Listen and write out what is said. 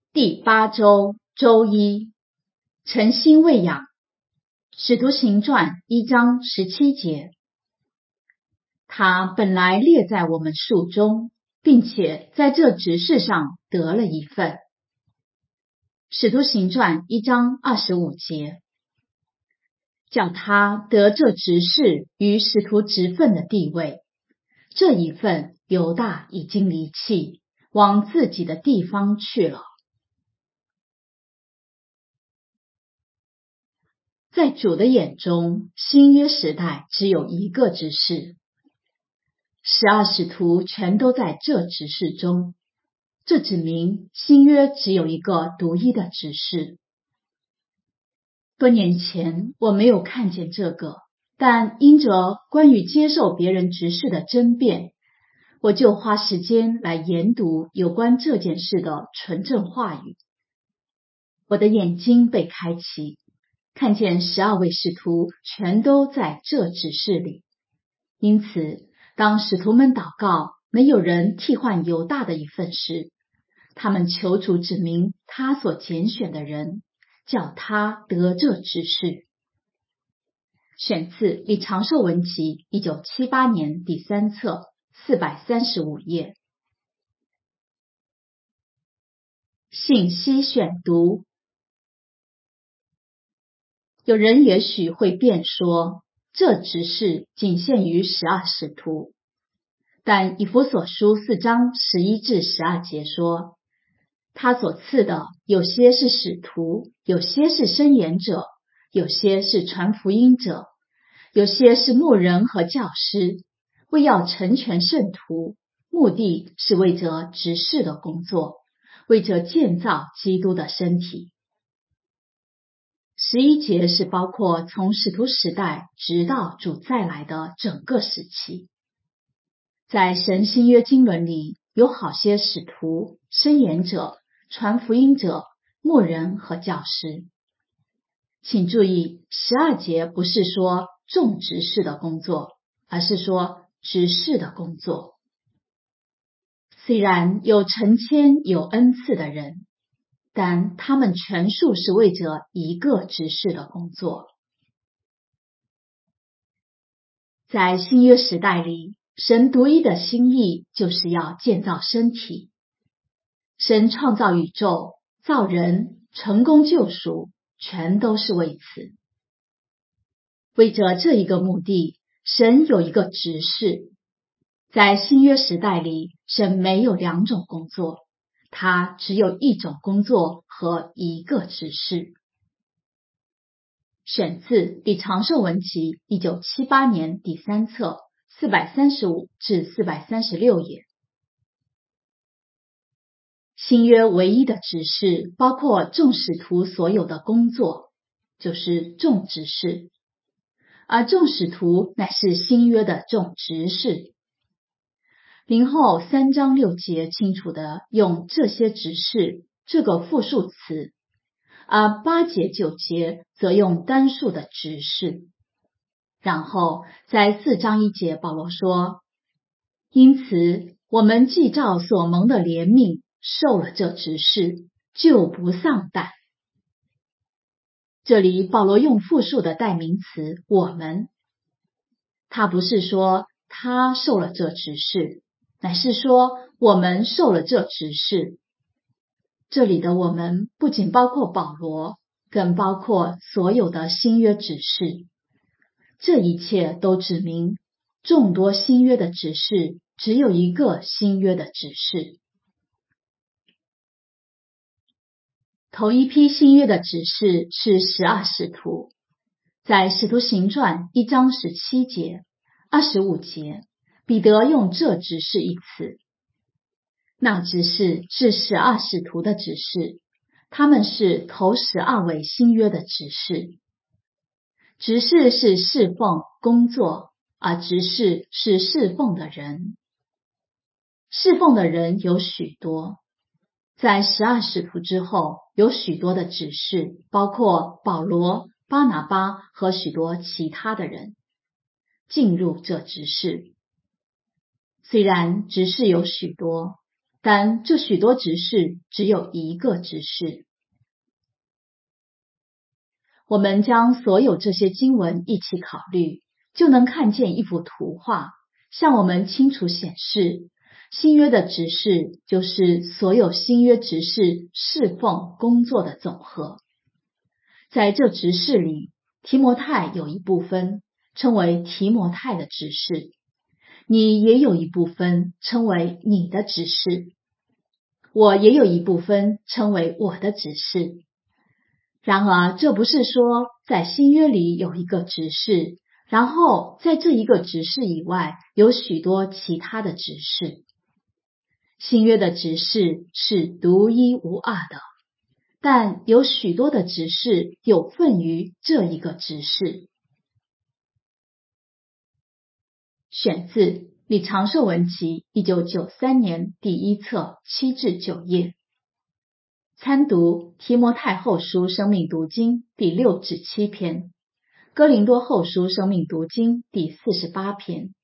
第8周周一，诚心喂养。使徒行传1章17节。他本来列在我们数中，并且在这执事上得了一份。使徒行传1章25节。叫他得这执事与使徒职分的地位。这一份犹大已经离弃，往自己的地方去了。在主的眼中，新约时代只有一个执事，12使徒全都在这执事中，这指明新约只有一个独一的执事。多年前我没有看见这个，但因着关于接受别人执事的争辩，我就花时间来研读有关这件事的纯正话语。我的眼睛被开启，看见12位使徒全都在这执事里。因此，当使徒们祷告没有人替换犹大的一份时，他们求主指明他所拣选的人，叫他得这执事。选自李长寿文集1978年第3册435页。信息选读。有人也许会辩说，这执事仅限于12使徒，但以弗所书4章11至12节说，他所赐的有些是使徒，有些是申言者，有些是传福音者，有些是牧人和教师，为要成全圣徒，目的是为着执事的工作，为着建造基督的身体。11节是包括从使徒时代直到主再来的整个时期。在神新约经纶里，有好些使徒、申言者、传福音者、牧人和教师。请注意，12节不是说众执事的工作，而是说执事的工作。虽然有成千有恩赐的人，但他们全数是为着一个执事的工作。在新约时代里，神独一的心意就是要建造身体。神创造宇宙、造人、成功救赎，全都是为此。为着这一个目的，神有一个执事。在新约时代里，神没有2种工作，他只有一种工作和一个执事。选自李长寿文集1978年第3册435至436页。新约唯一的执事包括众使徒所有的工作，就是众执事，而众使徒乃是新约的众执事。林后3章6节清楚地用这些执事这个复数词，而8节9节则用单数的执事。然后在4章1节保罗说，因此我们既照所蒙的怜悯受了这执事，就不丧胆。这里保罗用复数的代名词我们，他不是说他受了这执事，乃是说我们受了这执事。这里的我们不仅包括保罗，更包括所有的新约执事。这一切都指明众多新约的执事只有一个新约的执事。头一批新约的执事是12使徒，在使徒行传1章17节、25节，彼得用这执事一词。那执事是12使徒的执事，他们是头12位新约的执事。执事是侍奉工作，而执事是侍奉的人。侍奉的人有许多，在12使徒之后，有许多的执事，包括保罗、巴拿巴和许多其他的人进入这执事。虽然执事有许多， 但这许多执事只有一个执事。我们将所有这些经文一起考虑，就能看见一幅图画，向我们清楚显示，新约的执事就是所有新约执事侍奉工作的总和。在这执事里，提摩太有一部分称为提摩太的执事，你也有一部分称为你的执事，我也有一部分称为我的执事。然而，这不是说在新约里有一个执事，然后在这一个执事以外有许多其他的执事。新约的执事是独一无二的，但有许多的执事有份于这一个执事。选自李长寿文集1993年第1册7至9页。参读提摩太后书生命读经第6至7篇，哥林多后书生命读经第48篇。